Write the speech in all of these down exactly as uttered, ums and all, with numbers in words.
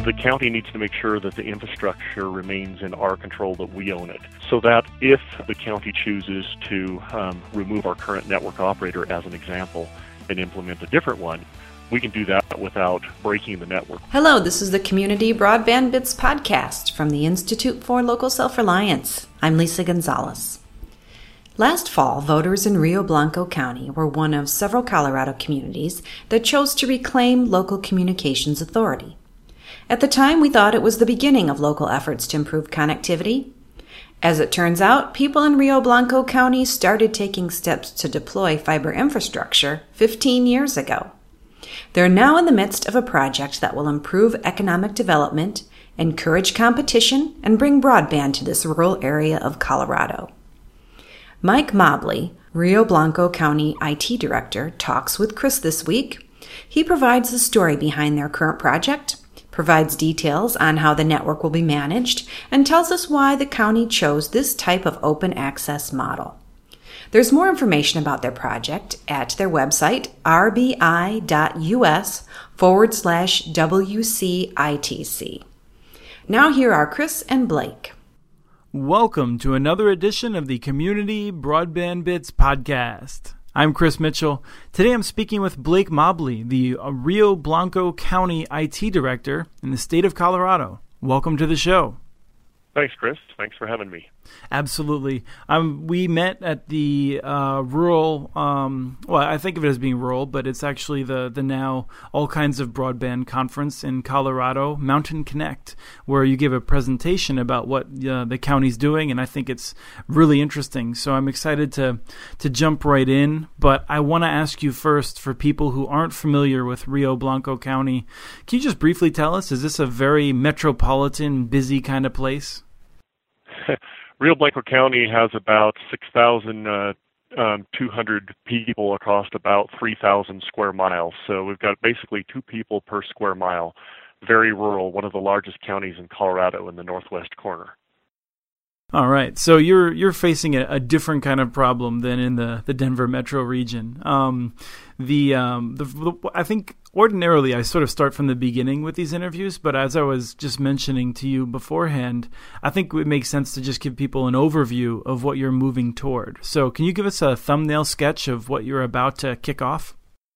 the county needs to make sure that the infrastructure remains in our control, that we own it, so that if the county chooses to um, remove our current network operator, as an example, and implement a different one, we can do that without breaking the network. Hello, this is the Community Broadband Bits podcast from the Institute for Local Self-Reliance. I'm Lisa Gonzalez. Last fall, voters in Rio Blanco County were one of several Colorado communities that chose to reclaim local communications authority. At the time, we thought it was the beginning of local efforts to improve connectivity. As it turns out, people in Rio Blanco County started taking steps to deploy fiber infrastructure fifteen years ago. They're now in the midst of a project that will improve economic development, encourage competition, and bring broadband to this rural area of Colorado. Mike Mobley, Rio Blanco County I T Director, talks with Chris this week. He provides the story behind their current project, provides details on how the network will be managed, and tells us why the county chose this type of open access model. There's more information about their project at their website, rbi.us forward slash WCITC. Now here are Chris and Blake. Welcome to another edition of the Community Broadband Bits podcast. I'm Chris Mitchell. Today I'm speaking with Blake Mobley, the Rio Blanco County I T Director in the state of Colorado. Welcome to the show. Thanks, Chris. Thanks for having me. Absolutely. Um, we met at the uh, rural, um, well, I think of it as being rural, but it's actually the, the now all kinds of broadband conference in Colorado, Mountain Connect, where you give a presentation about what uh, the county's doing, and I think it's really interesting. So I'm excited to, to jump right in, but I want to ask you first, for people who aren't familiar with Rio Blanco County, can you just briefly tell us, is this a very metropolitan, busy kind of place? Rio Blanco County has about six thousand two hundred people across about three thousand square miles. So we've got basically two people per square mile. Very rural, one of the largest counties in Colorado in the northwest corner. All right. So you're you're facing a, a different kind of problem than in the, the Denver metro region. Um, the, um, the the I think ordinarily I sort of start from the beginning with these interviews, but as I was just mentioning to you beforehand, I think it makes sense to just give people an overview of what you're moving toward. So can you give us a thumbnail sketch of what you're about to kick off?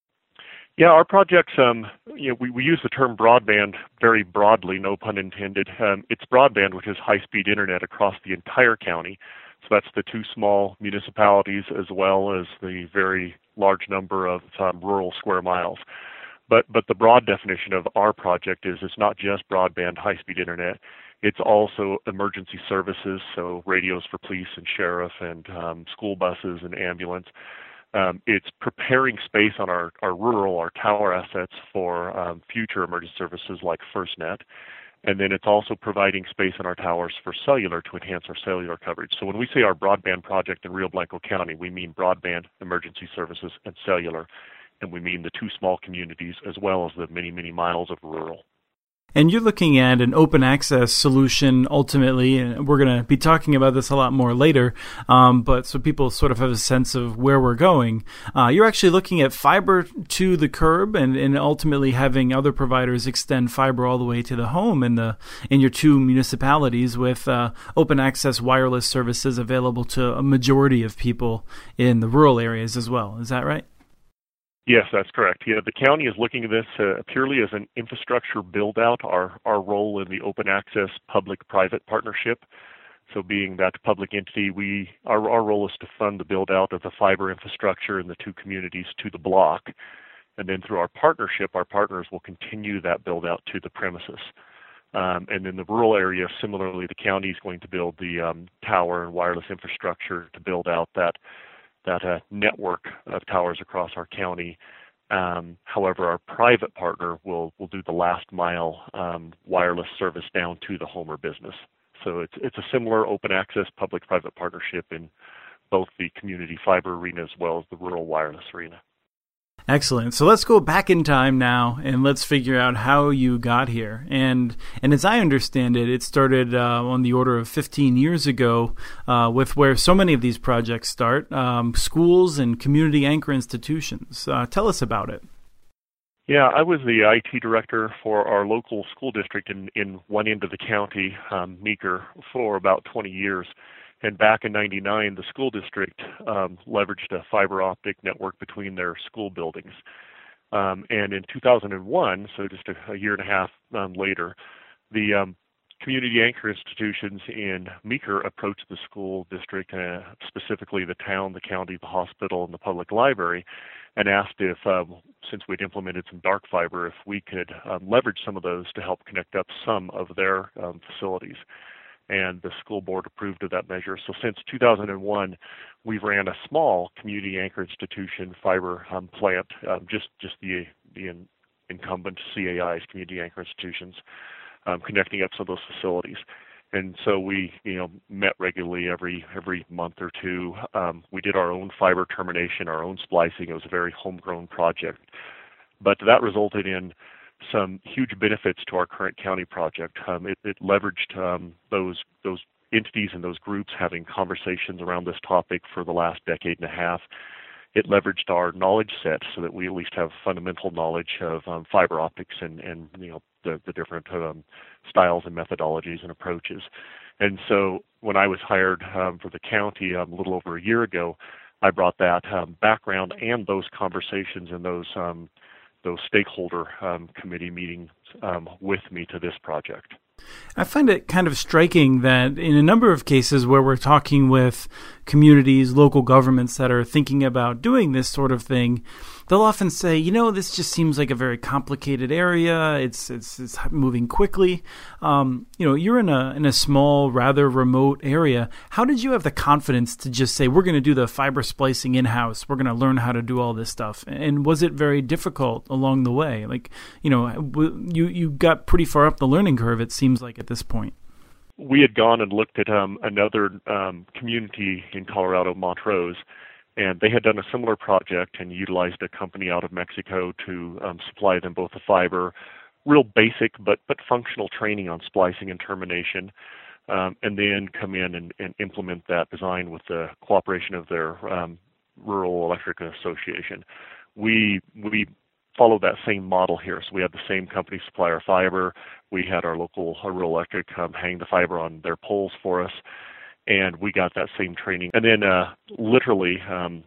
Yeah, our projects, um, you know, we, we use the term broadband very broadly, no pun intended. Um, it's broadband, which is high-speed internet across the entire county. So that's the two small municipalities as well as the very large number of um, rural square miles. But but the broad definition of our project is it's not just broadband high-speed internet. It's also emergency services, so radios for police and sheriff and um, school buses and ambulance. Um, it's preparing space on our, our rural, our tower assets for um, future emergency services like FirstNet. And then it's also providing space on our towers for cellular to enhance our cellular coverage. So when we say our broadband project in Rio Blanco County, we mean broadband, emergency services, and cellular. And we mean the two small communities as well as the many, many miles of rural. And you're looking at an open access solution ultimately, and we're going to be talking about this a lot more later, um, but so people sort of have a sense of where we're going. Uh, you're actually looking at fiber to the curb and, and ultimately having other providers extend fiber all the way to the home in the in your two municipalities with uh, open access wireless services available to a majority of people in the rural areas as well. Is that right? Yes, that's correct. Yeah, the county is looking at this uh, purely as an infrastructure build-out, our, our role in the open access public-private partnership. So being that public entity, we our, our role is to fund the build-out of the fiber infrastructure in the two communities to the block. And then through our partnership, our partners will continue that build-out to the premises. Um, and in the rural area, similarly, the county is going to build the um, tower and wireless infrastructure to build out that that uh, network of towers across our county. Um, however, our private partner will, will do the last mile um, wireless service down to the home or business. So it's it's a similar open access public-private partnership in both the community fiber arena as well as the rural wireless arena. Excellent. So let's go back in time now and let's figure out how you got here. And and as I understand it, it started uh, on the order of fifteen years ago uh, with where so many of these projects start, um, schools and community anchor institutions. Uh, tell us about it. Yeah, I was the I T director for our local school district in, in one end of the county, um, Meeker, for about twenty years. And back in ninety-nine, the school district um, leveraged a fiber optic network between their school buildings. Um, and in two thousand one, so just a, a year and a half um, later, the um, community anchor institutions in Meeker approached the school district, uh, specifically the town, the county, the hospital, and the public library, and asked if, um, since we'd implemented some dark fiber, if we could um, leverage some of those to help connect up some of their um, facilities. And the school board approved of that measure. So since two thousand one, we've ran a small community anchor institution fiber um, plant, um, just just the the in, incumbent C A Is, community anchor institutions, um, connecting up some of those facilities. And so we, you know, met regularly every every month or two. Um, we did our own fiber termination, our own splicing. It was a very homegrown project, but that resulted in some huge benefits to our current county project. Um, it, it leveraged um, those those entities and those groups having conversations around this topic for the last decade and a half. It leveraged our knowledge set so that we at least have fundamental knowledge of um, fiber optics and, and you know the, the different um, styles and methodologies and approaches. And so when I was hired um, for the county um, a little over a year ago, I brought that um, background and those conversations and those um, those stakeholder um, committee meetings um, with me to this project. I find it kind of striking that in a number of cases where we're talking with communities, local governments that are thinking about doing this sort of thing, they'll often say, you know, this just seems like a very complicated area. It's it's, it's moving quickly. Um, you know, you're in a in a small, rather remote area. How did you have the confidence to just say, we're going to do the fiber splicing in-house? We're going to learn how to do all this stuff. And was it very difficult along the way? Like, you know, you, you got pretty far up the learning curve, it seems like, at this point. We had gone and looked at um, another um, community in Colorado, Montrose, and they had done a similar project and utilized a company out of Mexico to um, supply them both the fiber, real basic but but functional training on splicing and termination, um, and then come in and, and implement that design with the cooperation of their um, Rural Electric Association. We we followed that same model here. So we had the same company supply our fiber. We had our local our Rural Electric um, hang the fiber on their poles for us, and we got that same training. And then uh, literally, um,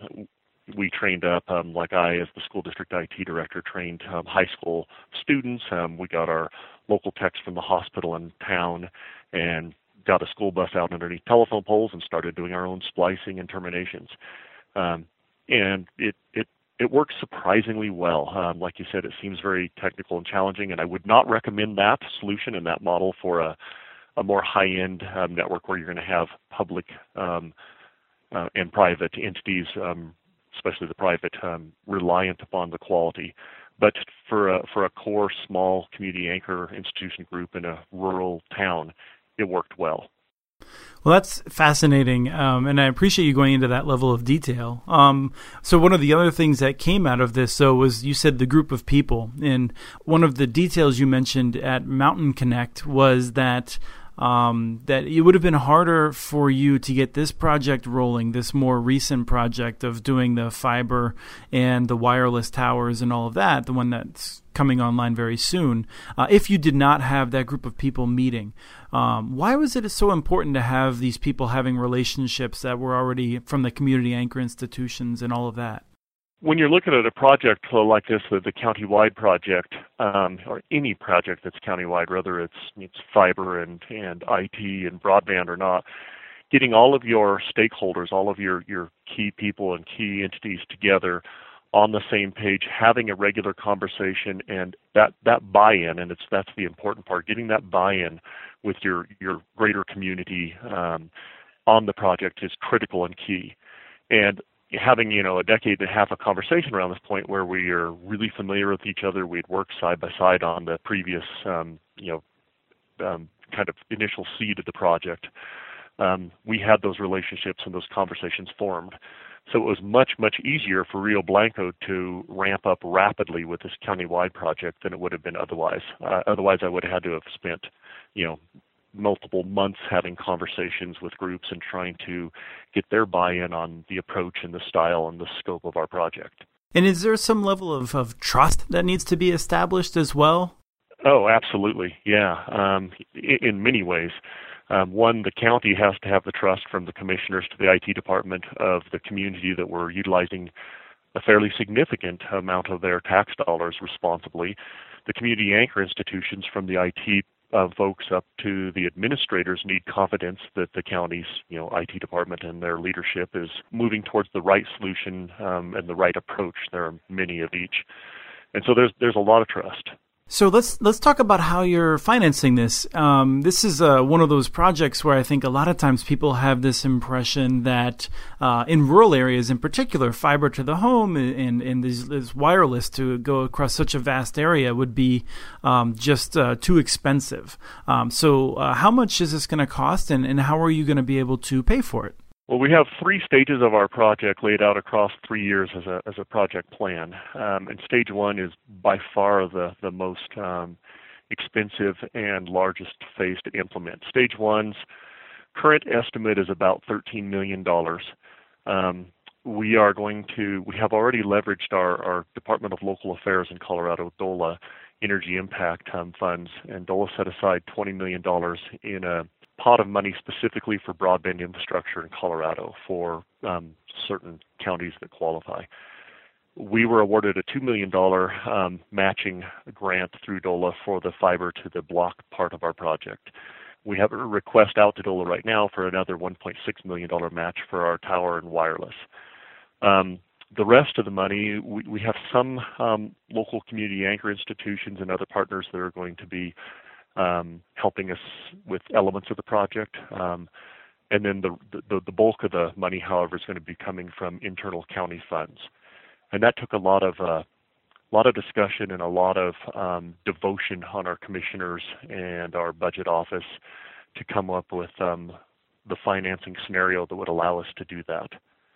we trained up, um, like I, as the school district I T director, trained um, high school students. Um, we got our local techs from the hospital in town and got a school bus out underneath telephone poles and started doing our own splicing and terminations. Um, and it, it It works surprisingly well. Um, like you said, it seems very technical and challenging, and I would not recommend that solution and that model for a, a more high-end um, network where you're going to have public um, uh, and private entities, um, especially the private, um, reliant upon the quality. But for a, for a core small community anchor institution group in a rural town, it worked well. Well, that's fascinating, um, and I appreciate you going into that level of detail. Um, so one of the other things that came out of this, so was you said the group of people, and one of the details you mentioned at Mountain Connect was that um, that it would have been harder for you to get this project rolling, this more recent project of doing the fiber and the wireless towers and all of that, the one that's coming online very soon, uh, if you did not have that group of people meeting. Um, why was it so important to have these people having relationships that were already from the community anchor institutions and all of that? When you're looking at a project like this, the, the county-wide project, um, or any project that's county-wide, whether it's, it's fiber and, and I T and broadband or not, getting all of your stakeholders, all of your, your key people and key entities together on the same page, having a regular conversation, and that, that buy-in, and it's that's the important part, getting that buy-in with your, your greater community um, on the project is critical and key. And having, you know, a decade and a half of conversation around this point where we are really familiar with each other, we'd worked side by side on the previous, um, you know, um, kind of initial seed of the project. Um, we had those relationships and those conversations formed. So it was much, much easier for Rio Blanco to ramp up rapidly with this county-wide project than it would have been otherwise. Uh, otherwise, I would have had to have spent, you know, multiple months having conversations with groups and trying to get their buy-in on the approach and the style and the scope of our project. And is there some level of, of trust that needs to be established as well? Oh, absolutely. Yeah. Um, in, in many ways. Um, one, the county has to have the trust from the commissioners to the I T department of the community that we're utilizing a fairly significant amount of their tax dollars responsibly. The community anchor institutions from the I T uh, folks up to the administrators need confidence that the county's you know, I T department and their leadership is moving towards the right solution um, and the right approach. There are many of each. And so there's there's a lot of trust. So let's let's talk about how you're financing this. Um, this is uh, one of those projects where I think a lot of times people have this impression that uh, in rural areas in particular, fiber to the home and, and this, this wireless to go across such a vast area would be um, just uh, too expensive. Um, so uh, how much is this going to cost, and, and how are you going to be able to pay for it? Well, we have three stages of our project laid out across three years as a as a project plan. Um, and stage one is by far the, the most um, expensive and largest phase to implement. Stage one's current estimate is about thirteen million dollars. Um, we are going to, we have already leveraged our, our Department of Local Affairs in Colorado, DOLA, Energy Impact um, funds, and DOLA set aside twenty million dollars in a pot of money specifically for broadband infrastructure in Colorado for um, certain counties that qualify. We were awarded a two million dollars um, matching grant through DOLA for the fiber to the block part of our project. We have a request out to DOLA right now for another one point six million dollars match for our tower and wireless. Um, the rest of the money, we, we have some um, local community anchor institutions and other partners that are going to be Um, helping us with elements of the project. Um, and then the, the the bulk of the money, however, is going to be coming from internal county funds. And that took a lot of uh, lot of discussion and a lot of um, devotion on our commissioners and our budget office to come up with um, the financing scenario that would allow us to do that.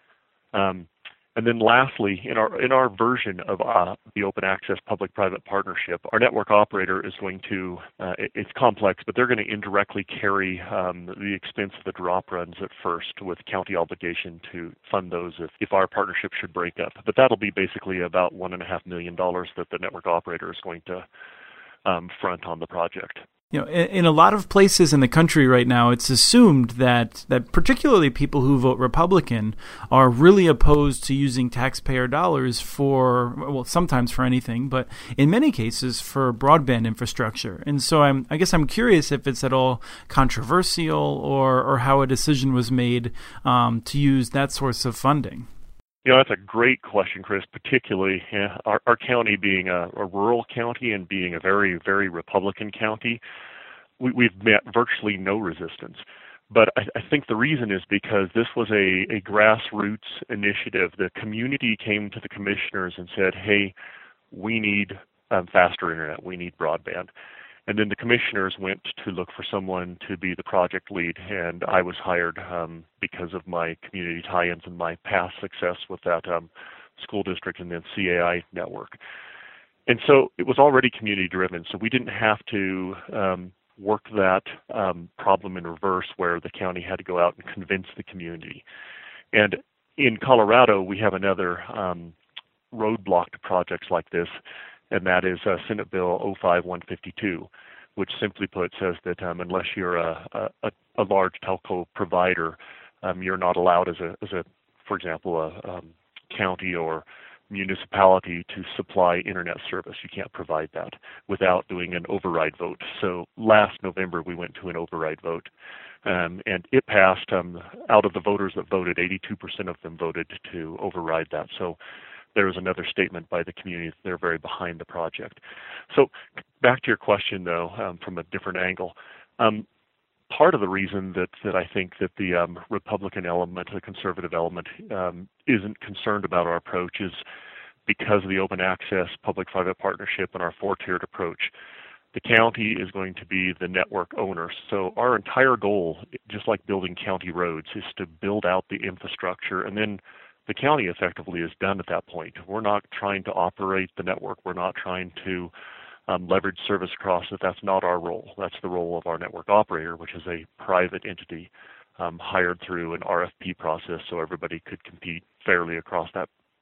Um, And then lastly, in our in our version of uh, the open access public-private partnership, our network operator is going to, uh, it, it's complex, but they're going to indirectly carry um, the expense of the drop runs at first with county obligation to fund those if, if our partnership should break up. But that'll be basically about one and a half million dollars that the network operator is going to um, front on the project. You know, in, in a lot of places in the country right now, it's assumed that, that particularly people who vote Republican are really opposed to using taxpayer dollars for, well, sometimes for anything, but in many cases for broadband infrastructure. And so I'm, I guess I'm curious if it's at all controversial or, or how a decision was made um, to use that source of funding. You know, that's a great question, Chris, particularly yeah, our, our county being a, a rural county and being a very, very Republican county, we, we've met virtually no resistance. But I, I think the reason is because this was a, a grassroots initiative. The community came to the commissioners and said, hey, we need um, faster internet, we need broadband. And then the commissioners went to look for someone to be the project lead, and I was hired um, because of my community tie-ins and my past success with that um, school district and then C A I network. And so it was already community-driven, so we didn't have to um, work that um, problem in reverse where the county had to go out and convince the community. And in Colorado, we have another um, roadblock to projects like this, and that is uh, Senate Bill oh five one fifty-two, which simply put says that um, unless you're a, a, a large telco provider, um, you're not allowed as a, as a, for example, a um, county or municipality to supply internet service. You can't provide that without doing an override vote. So last November we went to an override vote, um, and it passed. Um, out of the voters that voted, eighty-two percent of them voted to override that. So there was another statement by the community that they're very behind the project. So back to your question, though, um, from a different angle. Um, part of the reason that, that I think that the um, Republican element, the conservative element, um, isn't concerned about our approach is because of the open access public-private partnership and our four-tiered approach. The county is going to be the network owner. So our entire goal, just like building county roads, is to build out the infrastructure, and then the county effectively is done at that point. We're not trying to operate the network. We're not trying to um, leverage service across it. That's not our role. That's the role of our network operator, which is a private entity um, hired through an R F P process so everybody could compete fairly across that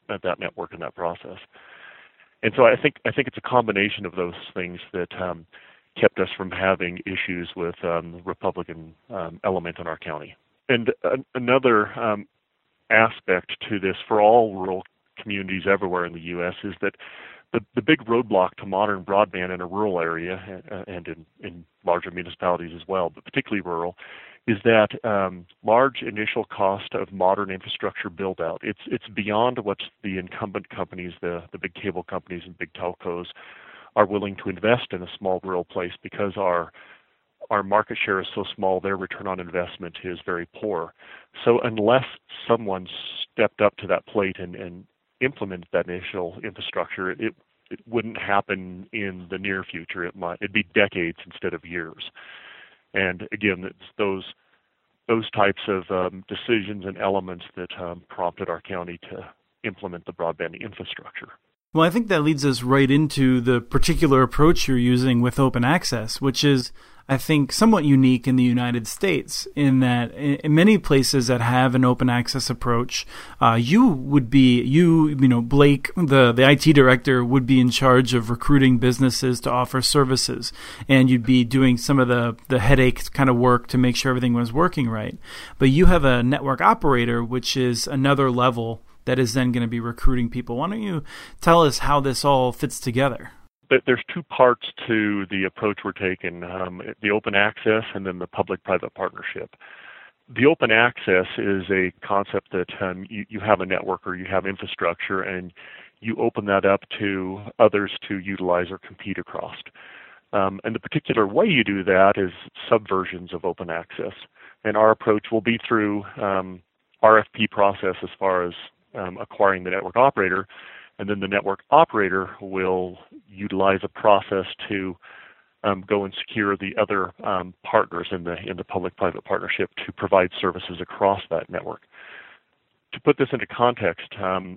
that network and that process. And so I think I think it's a combination of those things that um, kept us from having issues with um, the Republican um, element in our county. And uh, another um, aspect to this for all rural communities everywhere in the U S is that the, the big roadblock to modern broadband in a rural area uh, and in, in larger municipalities as well, but particularly rural, is that um, large initial cost of modern infrastructure build out. It's it's beyond what the incumbent companies, the, the big cable companies and big telcos are willing to invest in a small rural place because our our market share is so small, their return on investment is very poor. So unless someone stepped up to that plate and, and implemented that initial infrastructure, it it wouldn't happen in the near future. It might it'd be decades instead of years. And again, it's those those types of um, decisions and elements that um, prompted our county to implement the broadband infrastructure. Well, I think that leads us right into the particular approach you're using with open access, which is, I think, somewhat unique in the United States in that in many places that have an open access approach, uh, you would be, you, you know, Blake, the, the I T director, would be in charge of recruiting businesses to offer services, and you'd be doing some of the, the headache kind of work to make sure everything was working right. But you have a network operator, which is another level that is then going to be recruiting people. Why don't you tell us how this all fits together? There's two parts to the approach we're taking, um, the open access and then the public-private partnership. The open access is a concept that um, you, you have a network or you have infrastructure and you open that up to others to utilize or compete across. Um, and the particular way you do that is subversions of open access. And our approach will be through um, R F P process as far as um, acquiring the network operator, and then the network operator will utilize a process to um, go and secure the other um, partners in the in the public-private partnership to provide services across that network. To put this into context, um,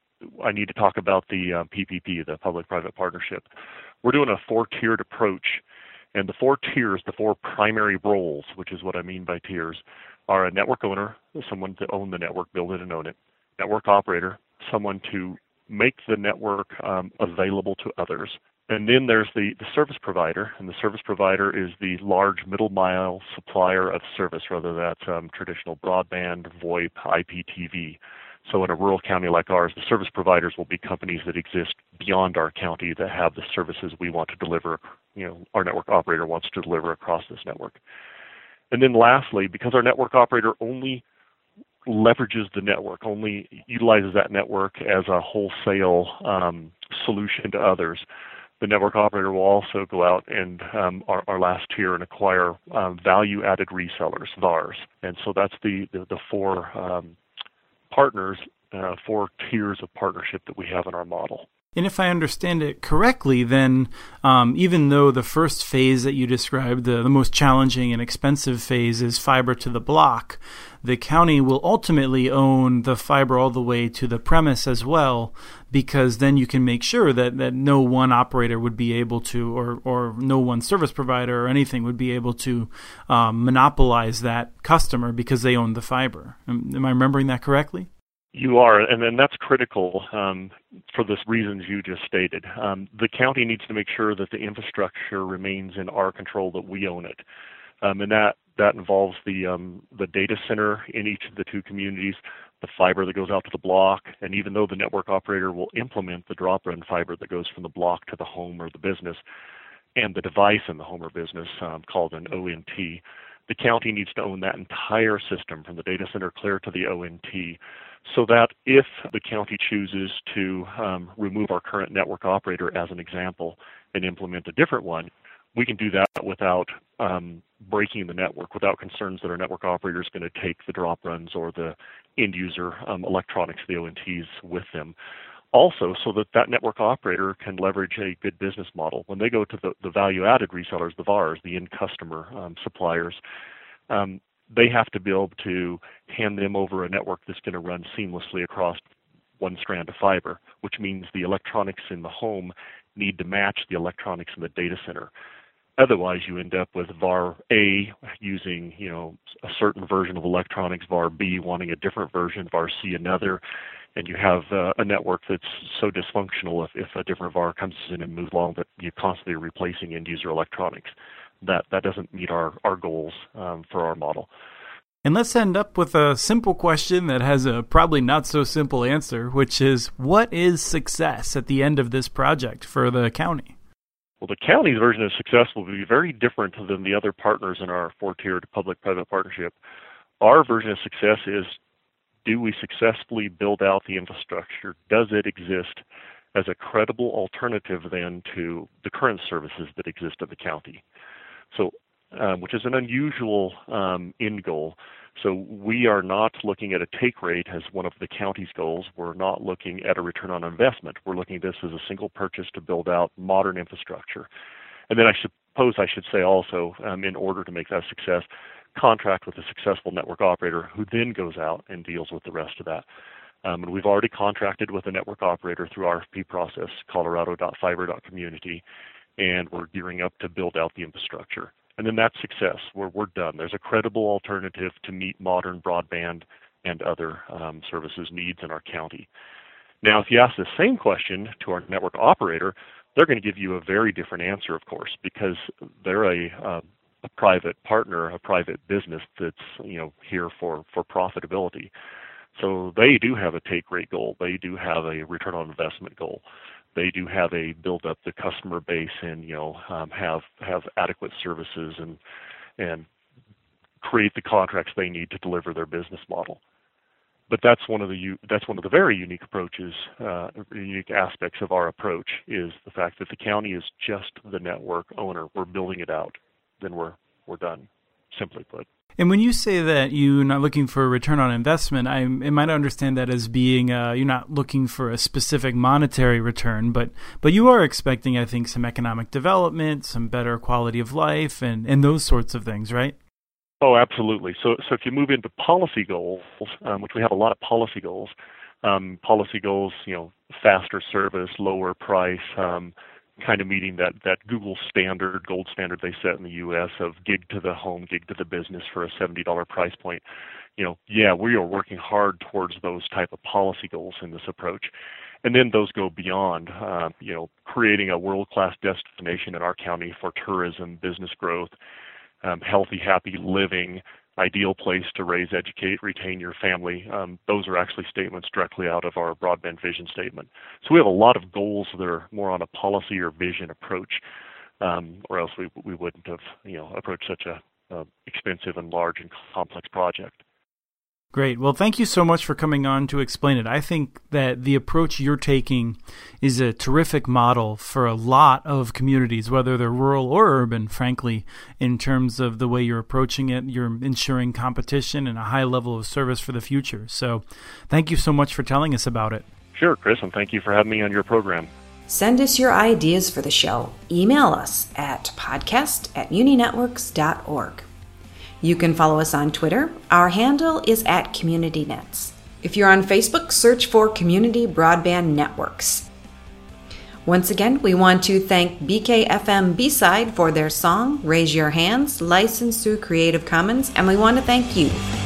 I need to talk about the uh, P P P, the public-private partnership. We're doing a four-tiered approach, and the four tiers, the four primary roles, which is what I mean by tiers, are a network owner, someone to own the network, build it and own it, network operator, someone to make the network um, available to others. And then there's the, the service provider, and the service provider is the large middle mile supplier of service, whether that's um, traditional broadband, VoIP, I P T V. So in a rural county like ours, the service providers will be companies that exist beyond our county that have the services we want to deliver, you know, our network operator wants to deliver across this network. And then lastly, because our network operator only leverages the network, only utilizes that network as a wholesale um, solution to others, the network operator will also go out and um, our, our last tier and acquire um, value-added resellers, V A Rs. And so that's the, the, the four um, partners, uh, four tiers of partnership that we have in our model. And if I understand it correctly, then um, even though the first phase that you described, the, the most challenging and expensive phase is fiber to the block, the county will ultimately own the fiber all the way to the premise as well, because then you can make sure that, that no one operator would be able to, or, or no one service provider or anything would be able to um, monopolize that customer because they own the fiber. Am, am I remembering that correctly? You are, and then that's critical um, for the reasons you just stated. Um, the county needs to make sure that the infrastructure remains in our control, that we own it. Um, and that, that involves the um, the data center in each of the two communities, the fiber that goes out to the block, and even though the network operator will implement the drop-run fiber that goes from the block to the home or the business, and the device in the home or business um, called an O N T, the county needs to own that entire system from the data center clear to the O N T, so that if the county chooses to um, remove our current network operator as an example and implement a different one, we can do that without um, breaking the network, without concerns that our network operator is going to take the drop runs or the end user um, electronics, the O N Ts, with them. Also, so that that network operator can leverage a good business model. When they go to the, the value-added resellers, the V A Rs, the end customer um, suppliers, um, they have to be able to hand them over a network that's going to run seamlessly across one strand of fiber, which means the electronics in the home need to match the electronics in the data center. Otherwise, you end up with V A R A using, you know, a certain version of electronics, V A R B wanting a different version, V A R C another, and you have uh, a network that's so dysfunctional if, if a different V A R comes in and moves along that you're constantly replacing end user electronics. That that doesn't meet our, our goals um, for our model. And let's end up with a simple question that has a probably not so simple answer, which is, what is success at the end of this project for the county? Well, the county's version of success will be very different than the other partners in our four-tiered public-private partnership. Our version of success is, do we successfully build out the infrastructure? Does it exist as a credible alternative then to the current services that exist in the county? So, um, which is an unusual um, end goal. So we are not looking at a take rate as one of the county's goals. We're not looking at a return on investment. We're looking at this as a single purchase to build out modern infrastructure. And then I suppose I should say also, um, in order to make that a success, contract with a successful network operator who then goes out and deals with the rest of that. Um, and we've already contracted with a network operator through R F P process, colorado dot fiber dot community, and we're gearing up to build out the infrastructure. And then that's success. We're, we're done. There's a credible alternative to meet modern broadband and other um, services needs in our county. Now, if you ask the same question to our network operator, they're going to give you a very different answer, of course, because they're a, uh, a private partner, a private business that's, you know, here for, for profitability. So they do have a take rate goal. They do have a return on investment goal. They do have a build up the customer base and, you know, um, have have adequate services and and create the contracts they need to deliver their business model. But that's one of the that's one of the very unique approaches, uh, unique aspects of our approach is the fact that the county is just the network owner. We're building it out, then we're we're done. Simply put. And when you say that you're not looking for a return on investment, I, I might understand that as being uh, you're not looking for a specific monetary return, but but you are expecting, I think, some economic development, some better quality of life, and, and those sorts of things, right? Oh, absolutely. So so if you move into policy goals, um, which we have a lot of policy goals, um, policy goals, you know, faster service, lower price, um, kind of meeting that, that Google standard, gold standard they set in the U S of gig to the home, gig to the business for a seventy dollars price point. You know, yeah, we are working hard towards those type of policy goals in this approach. And then those go beyond, uh, you know, creating a world-class destination in our county for tourism, business growth, um, healthy, happy living, ideal place to raise, educate, retain your family. Um, those are actually statements directly out of our broadband vision statement. So we have a lot of goals that are more on a policy or vision approach, um, or else we we wouldn't have, you know, approached such a uh, expensive and large and complex project. Great. Well, thank you so much for coming on to explain it. I think that the approach you're taking is a terrific model for a lot of communities, whether they're rural or urban, frankly, in terms of the way you're approaching it. You're ensuring competition and a high level of service for the future. So thank you so much for telling us about it. Sure, Chris, and thank you for having me on your program. Send us your ideas for the show. Email us at podcast at uninetworks dot org. You can follow us on Twitter. Our handle is at CommunityNets. If you're on Facebook, search for Community Broadband Networks. Once again, we want to thank B K F M B-Side for their song, Raise Your Hands, licensed through Creative Commons, and we want to thank you